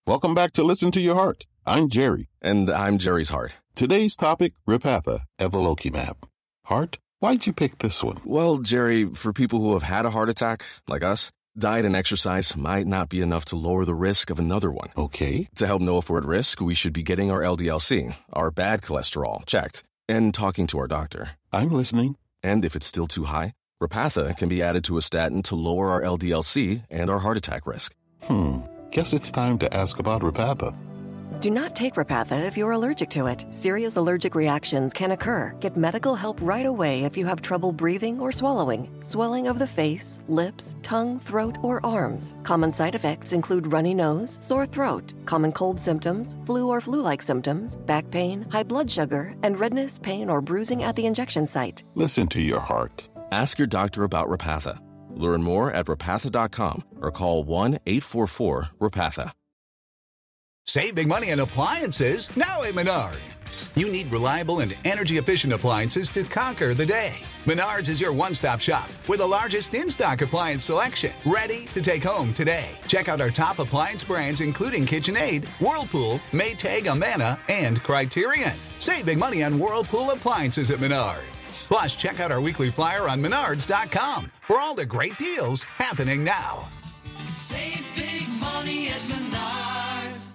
Welcome back to Listen to Your Heart. I'm Jerry. And I'm Jerry's heart. Today's topic, Repatha, Evolocumab. Heart, why'd you pick this one? Well, Jerry, for people who have had a heart attack, like us, diet and exercise might not be enough to lower the risk of another one. Okay. To help know if we're at risk, we should be getting our LDL-C, our bad cholesterol, checked, and talking to our doctor. I'm listening. And if it's still too high, Repatha can be added to a statin to lower our LDL-C and our heart attack risk. Guess it's time to ask about Repatha. Do not take Repatha if you're allergic to it. Serious allergic reactions can occur. Get medical help right away if you have trouble breathing or swallowing, swelling of the face, lips, tongue, throat, or arms. Common side effects include runny nose, sore throat, common cold symptoms, flu or flu-like symptoms, back pain, high blood sugar, and redness, pain, or bruising at the injection site. Listen to your heart. Ask your doctor about Repatha. Learn more at repatha.com or call 1-844-REPATHA. Save big money on appliances now at Menards. You need reliable and energy-efficient appliances to conquer the day. Menards is your one-stop shop with the largest in-stock appliance selection, ready to take home today. Check out our top appliance brands including KitchenAid, Whirlpool, Maytag, Amana, and Criterion. Save big money on Whirlpool appliances at Menards. Plus, check out our weekly flyer on Menards.com for all the great deals happening now. Save big money at Menards.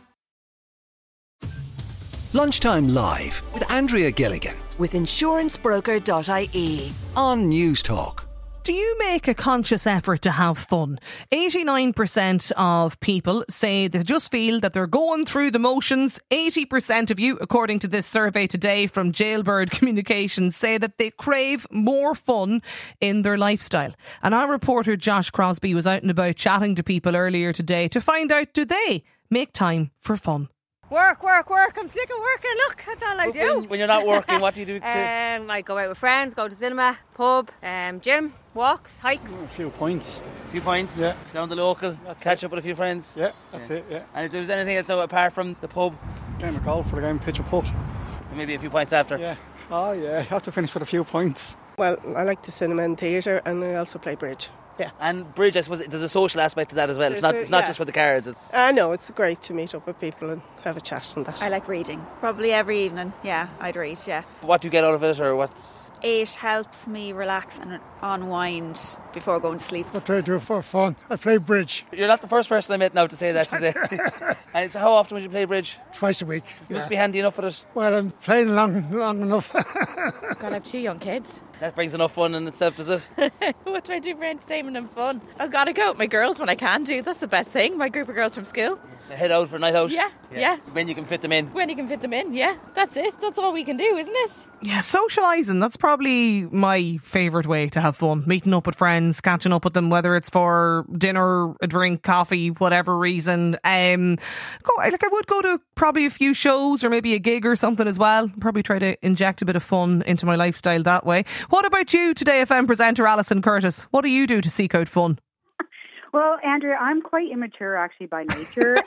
Lunchtime Live with Andrea Gilligan with insurancebroker.ie on News Talk. Do you make a conscious effort to have fun? 89% of people say they just feel that they're going through the motions. 80% of you, according to this survey today from Jailbird Communications, say that they crave more fun in their lifestyle. And our reporter Josh Crosby was out and about chatting to people earlier today to find out, do they make time for fun? Work. I'm sick of working. Look, that's all I do. When you're not working, what do you do? I go out with friends, go to cinema, pub, gym, walks, hikes. A few points. Yeah. Down the local, catch up with a few friends. Yeah, that's it, yeah. And if there was anything else apart from the pub? Game of golf for the game, pitch a putt. Maybe a few pints after? Yeah. Oh, yeah, you have to finish with a few points. Well, I like the cinema and theatre, and I also play bridge. Yeah. And bridge, I suppose, there's a social aspect to that as well. It's not just for the cards. It's. No, it's great to meet up with people and have a chat on that. I like reading. Probably every evening. Yeah, I'd read. Yeah. What do you get out of it, or what's? It helps me relax and unwind before going to sleep. What do I do for fun? I play bridge. You're not the first person I met now to say that today. And so how often would you play bridge? Twice a week. You must be handy enough with it. Well, I'm playing long enough. God, I have 2 young kids. That brings enough fun in itself, does it? What do I do for entertainment and fun? I've got to go out with my girls when I can do. That's the best thing. My group of girls from school. So head out for a night out? Yeah. When you can fit them in? When you can fit them in, yeah. That's it. That's all we can do, isn't it? Yeah, socialising. That's probably my favourite way to have fun. Meeting up with friends, catching up with them, whether it's for dinner, a drink, coffee, whatever reason. I would go to probably a few shows or maybe a gig or something as well. Probably try to inject a bit of fun into my lifestyle that way. What about you, Today FM presenter Alison Curtis? What do you do to seek out fun? Well, Andrea, I'm quite immature actually by nature.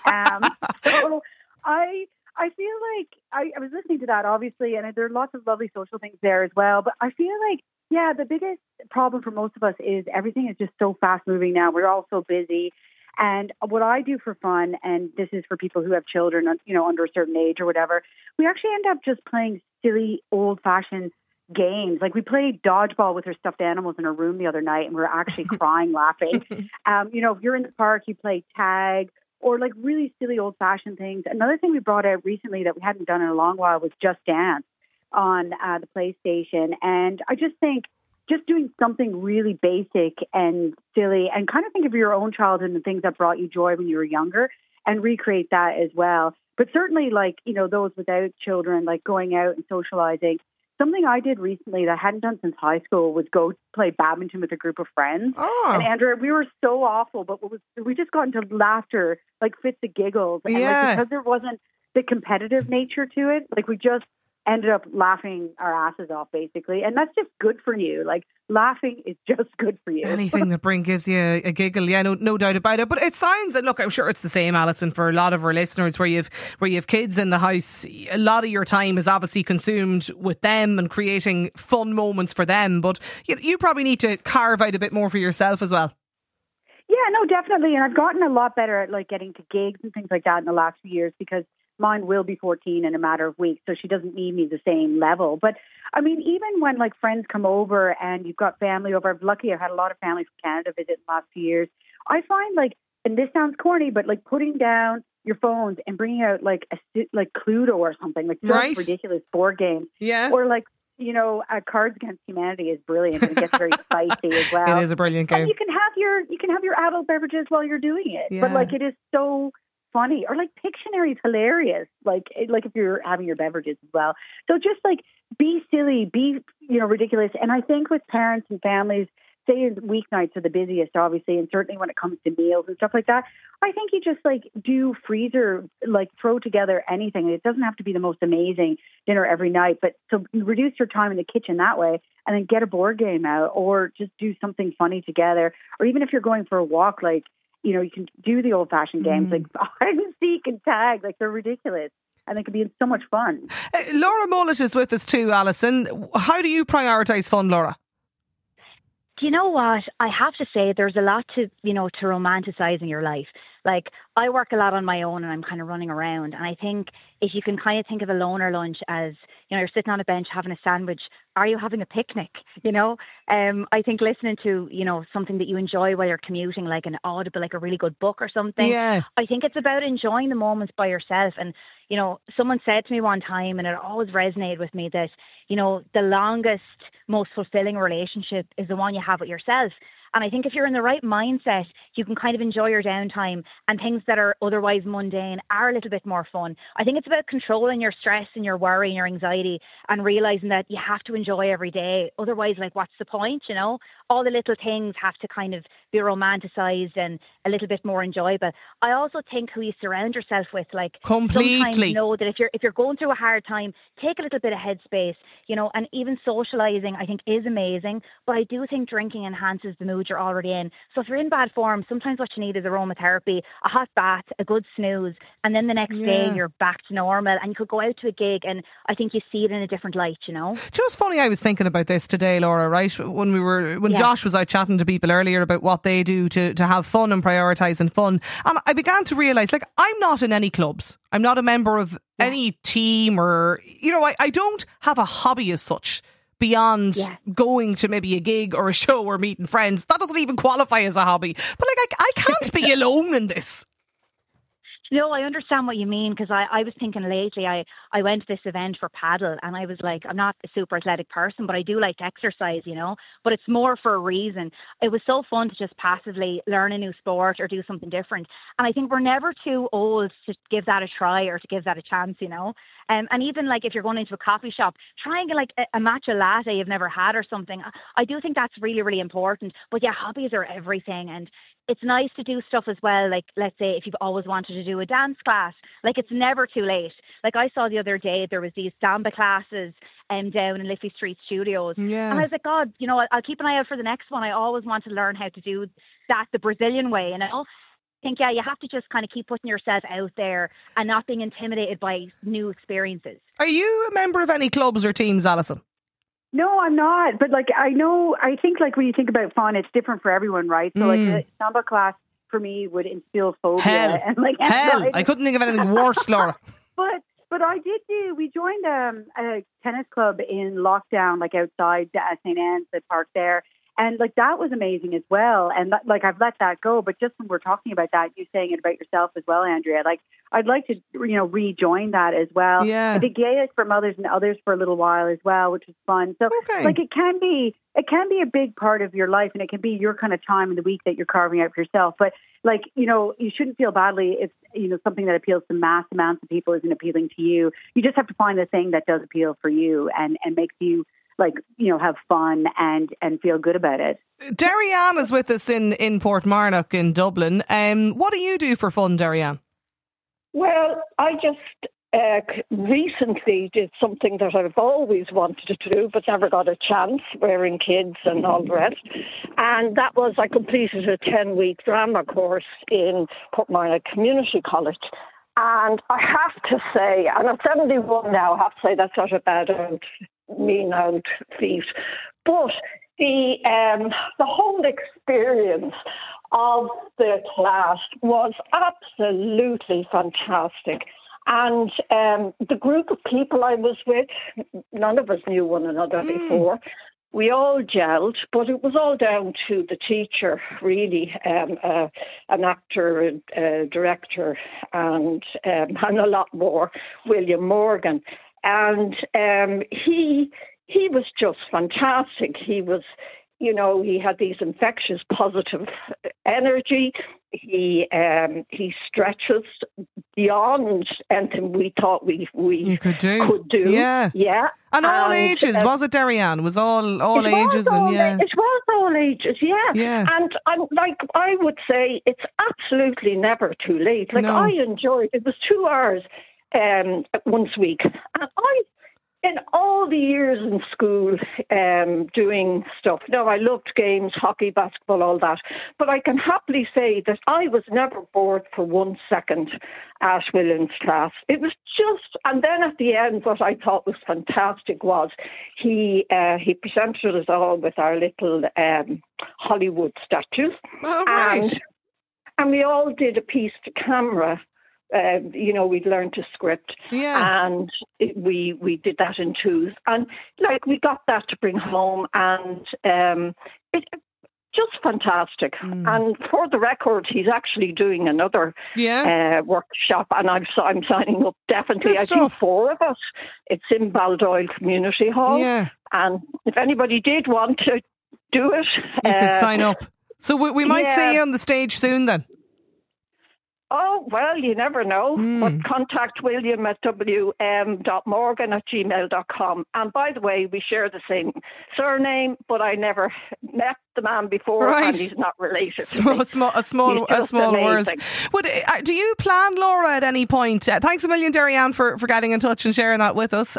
So I feel like I was listening to that obviously, and there are lots of lovely social things there as well. But I feel like, the biggest problem for most of us is everything is just so fast moving now. We're all so busy. And what I do for fun, and this is for people who have children, under a certain age or whatever, we actually end up just playing silly, old-fashioned games. Like we played dodgeball with her stuffed animals in her room the other night, and we were actually crying laughing. If you're in the park, you play tag or like really silly old-fashioned things. Another thing we brought out recently that we hadn't done in a long while was Just Dance on the PlayStation. And I just think just doing something really basic and silly and kind of think of your own childhood and the things that brought you joy when you were younger and recreate that as well. But certainly those without children, like going out and socializing. Something I did recently that I hadn't done since high school was go play badminton with a group of friends. Oh. And Andrea, we were so awful, but we just got into laughter, like fits of giggles. And because there wasn't the competitive nature to it, we just ended up laughing our asses off, basically. And that's just good for you. Laughing is just good for you. Anything that gives you a giggle, no doubt about it. But it sounds, and look, I'm sure it's the same, Alison, for a lot of our listeners, where you've kids in the house. A lot of your time is obviously consumed with them and creating fun moments for them. But you probably need to carve out a bit more for yourself as well. Yeah, no, definitely. And I've gotten a lot better at like getting to gigs and things like that in the last few years because mine will be 14 in a matter of weeks, so she doesn't need me the same level. But I mean, even when like friends come over and you've got family over, I've had a lot of family from Canada visit in the last few years. I find like, and this sounds corny, but like putting down your phones and bringing out like Cluedo or something, like just ridiculous board games. Yeah. Or like, you know, Cards Against Humanity is brilliant and it gets very spicy as well. It is a brilliant game. And you can have your adult beverages while you're doing it. Yeah. But like it is so funny. Or like Pictionary is hilarious. Like if you're having your beverages as well. So just like be silly, be, you know, ridiculous. And I think with parents and families, say weeknights are the busiest, obviously, and certainly when it comes to meals and stuff like that, I think you just like do freezer, like throw together anything. It doesn't have to be the most amazing dinner every night, but so reduce your time in the kitchen that way, and then get a board game out, or just do something funny together. Or even if you're going for a walk, like, you know, you can do the old-fashioned games like hide and seek and tag. Like, they're ridiculous. And it can be so much fun. Laura Mullet is with us too, Alison. How do you prioritise fun, Laura? Do you know what? I have to say there's a lot to romanticize in your life. Like, I work a lot on my own and I'm kind of running around. And I think if you can kind of think of a loner lunch as, you know, you're sitting on a bench having a sandwich, are you having a picnic? You know, I think listening to, you know, something that you enjoy while you're commuting, like an audible, like a really good book or something. Yeah. I think it's about enjoying the moments by yourself. And, you know, someone said to me one time, and it always resonated with me, that, you know, the longest, most fulfilling relationship is the one you have with yourself. And I think if you're in the right mindset, you can kind of enjoy your downtime, and things that are otherwise mundane are a little bit more fun. I think it's about controlling your stress and your worry and your anxiety, and realising that you have to enjoy every day. Otherwise, like, what's the point, you know? All the little things have to kind of be romanticised and a little bit more enjoyable. I also think who you surround yourself with, like, completely, sometimes know that if you're going through a hard time, take a little bit of headspace, you know. And even socialising, I think, is amazing. But I do think drinking enhances the mood you're already in. So if you're in bad form, sometimes what you need is aromatherapy, a hot bath, a good snooze, and then the next day you're back to normal, and you could go out to a gig, and I think you see it in a different light, you know. Just funny, I was thinking about this today, Laura, right? When Josh was out chatting to people earlier about what they do to have fun and prioritising fun, and I began to realise, like, I'm not in any clubs. I'm not a member of any team, or, you know, I don't have a hobby as such beyond going to maybe a gig or a show or meeting friends. That doesn't even qualify as a hobby. But like, I can't be alone in this. No, I understand what you mean, because I was thinking lately, I went to this event for paddle, and I was like, I'm not a super athletic person, but I do like to exercise, you know, but it's more for a reason. It was so fun to just passively learn a new sport or do something different. And I think we're never too old to give that a try or to give that a chance, you know. And even like if you're going into a coffee shop, try and get like a matcha latte you've never had or something. I do think that's really, really important. But yeah, hobbies are everything. And it's nice to do stuff as well. Like, let's say if you've always wanted to do a dance class, like, it's never too late. Like, I saw the other day there was these samba classes down in Liffey Street Studios. Yeah. And I was like, God, you know, I'll keep an eye out for the next one. I always want to learn how to do that the Brazilian way, you know. I think, you have to just kind of keep putting yourself out there and not being intimidated by new experiences. Are you a member of any clubs or teams, Alison? No, I'm not. But like, I think like when you think about fun, it's different for everyone, right? So like a samba class for me would instill phobia. Hell. And like, Hell. I couldn't think of anything worse, Laura. But I we joined a tennis club in lockdown, like outside St. Anne's, the park there. And like, that was amazing as well. And like, I've let that go. But just when we're talking about that, you saying it about yourself as well, Andrea, like, I'd like to, you know, rejoin that as well. Yeah. I did Gaelic for mothers and others for a little while as well, which was fun. So like, it can be a big part of your life, and it can be your kind of time in the week that you're carving out for yourself. But like, you know, you shouldn't feel badly if, you know, something that appeals to mass amounts of people isn't appealing to you. You just have to find the thing that does appeal for you and makes you, like, you know, have fun and feel good about it. Darianne is with us in Portmarnock in Dublin. What do you do for fun, Darianne? Well, I just recently did something that I've always wanted to do but never got a chance, rearing kids and all the rest. And that was, I completed a 10-week drama course in Portmarnock Community College. And I have to say, and I'm 71 now, I have to say that's not a bad mean old feat. But the whole experience of the class was absolutely fantastic. And the group of people I was with, none of us knew one another before. We all gelled, but it was all down to the teacher, really, an actor, director, and a lot more, William Morgan. And he was just fantastic. He was, he had these infectious, positive energy. He stretches beyond anything we thought we could do. Yeah. And all ages, was it, Darianne? Was all ages? It was all ages, yeah. And I would say it's absolutely never too late. I enjoyed it. It was 2 hours once a week. And in all the years in school doing stuff, I loved games, hockey, basketball, all that. But I can happily say that I was never bored for 1 second at William's class. It was just, and then at the end, what I thought was fantastic was he presented us all with our little Hollywood statues. Oh, right. And we all did a piece to camera. We'd learned to script, and we did that in twos, and we got that to bring home, and it just fantastic. And for the record, he's actually doing another workshop, and I'm signing up definitely. I think 4 of us. It's in Baldoyle Community Hall, and if anybody did want to do it, you could sign up. So we might see you on the stage soon then. Oh, well, you never know. But contact William at wm.morgan@gmail.com. And by the way, we share the same surname, but I never met the man before, and he's not related to me. A small world. But do you plan, Laura, at any point? Thanks a million, Darianne, for getting in touch and sharing that with us.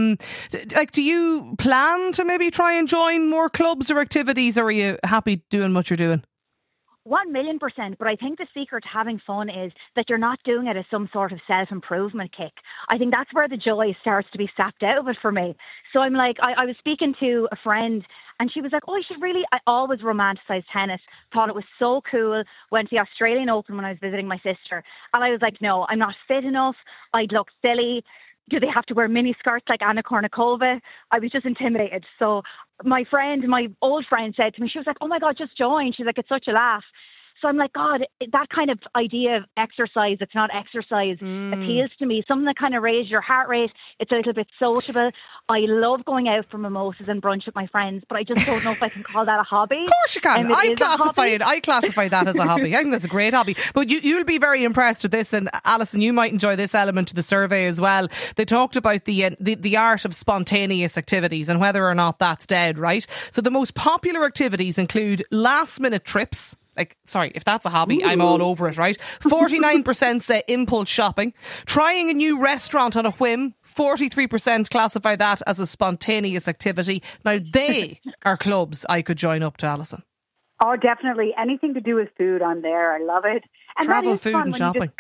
Do you plan to maybe try and join more clubs or activities, or are you happy doing what you're doing? 1,000,000%, but I think the secret to having fun is that you're not doing it as some sort of self-improvement kick. I think that's where the joy starts to be sapped out of it for me. So I'm like, I was speaking to a friend and she was like, I always romanticised tennis, thought it was so cool, went to the Australian Open when I was visiting my sister. And I was like, no, I'm not fit enough, I'd look silly. Do they have to wear mini skirts like Anna Kournikova? I was just intimidated. So my old friend said to me, she was like, oh my God, just join. She's like, it's such a laugh. So I'm like, God, that kind of idea of exercise, it's not exercise, appeals to me. Something that kind of raises your heart rate. It's a little bit sociable. I love going out for mimosas and brunch with my friends, but I just don't know if I can call that a hobby. Of course you can. I classify that as a hobby. I think that's a great hobby. But you'll be very impressed with this, and Alison, you might enjoy this element to the survey as well. They talked about the art of spontaneous activities and whether or not that's dead, right? So the most popular activities include last minute trips. If that's a hobby, I'm all over it, right? 49% say impulse shopping. Trying a new restaurant on a whim. 43% classify that as a spontaneous activity. Now, they are clubs I could join up to, Alison. Oh, definitely. Anything to do with food, I'm there. I love it. And travel, food and shopping. And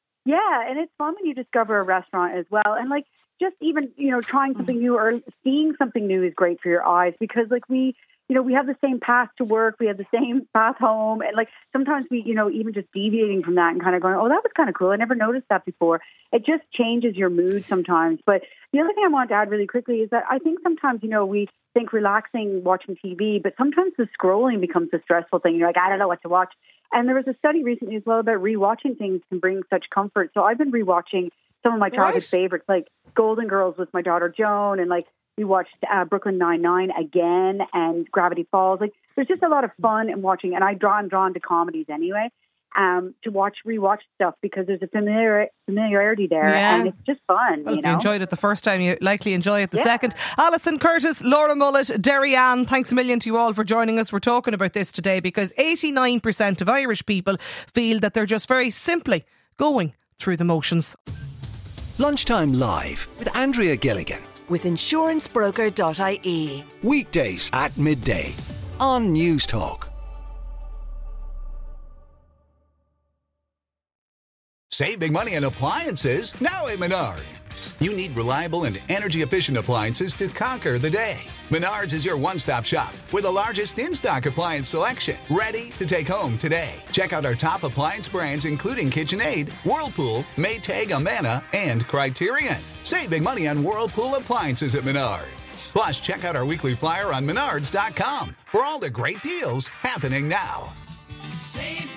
it's fun when you discover a restaurant as well. And just even, trying something new or seeing something new is great for your eyes, because we have the same path to work, we have the same path home, and sometimes we, even just deviating from that and kind of going, oh, that was kind of cool, I never noticed that before. It just changes your mood sometimes. But the other thing I want to add really quickly is that I think sometimes, we think relaxing watching TV, but sometimes the scrolling becomes a stressful thing. You're like, I don't know what to watch. And there was a study recently as well about rewatching things can bring such comfort. So I've been rewatching some of my childhood favorites, like Golden Girls with my daughter Joan, and we watched Brooklyn Nine-Nine again and Gravity Falls. There's just a lot of fun in watching, and I'm drawn to comedies anyway, to rewatch stuff because there's a familiarity there, and it's just fun. Well, if you enjoyed it the first time, you likely enjoy it the second. Alison Curtis, Laura Mullet, Darianne, thanks a million to you all for joining us. We're talking about this today because 89% of Irish people feel that they're just very simply going through the motions. Lunchtime Live with Andrea Gilligan. With insurancebroker.ie. Weekdays at midday on News Talk. Save big money on appliances now at Menards. Menards. You need reliable and energy-efficient appliances to conquer the day. Menards is your one-stop shop with the largest in-stock appliance selection, ready to take home today. Check out our top appliance brands including KitchenAid, Whirlpool, Maytag, Amana, and Criterion. Save big money on Whirlpool appliances at Menards. Plus, check out our weekly flyer on Menards.com for all the great deals happening now. Save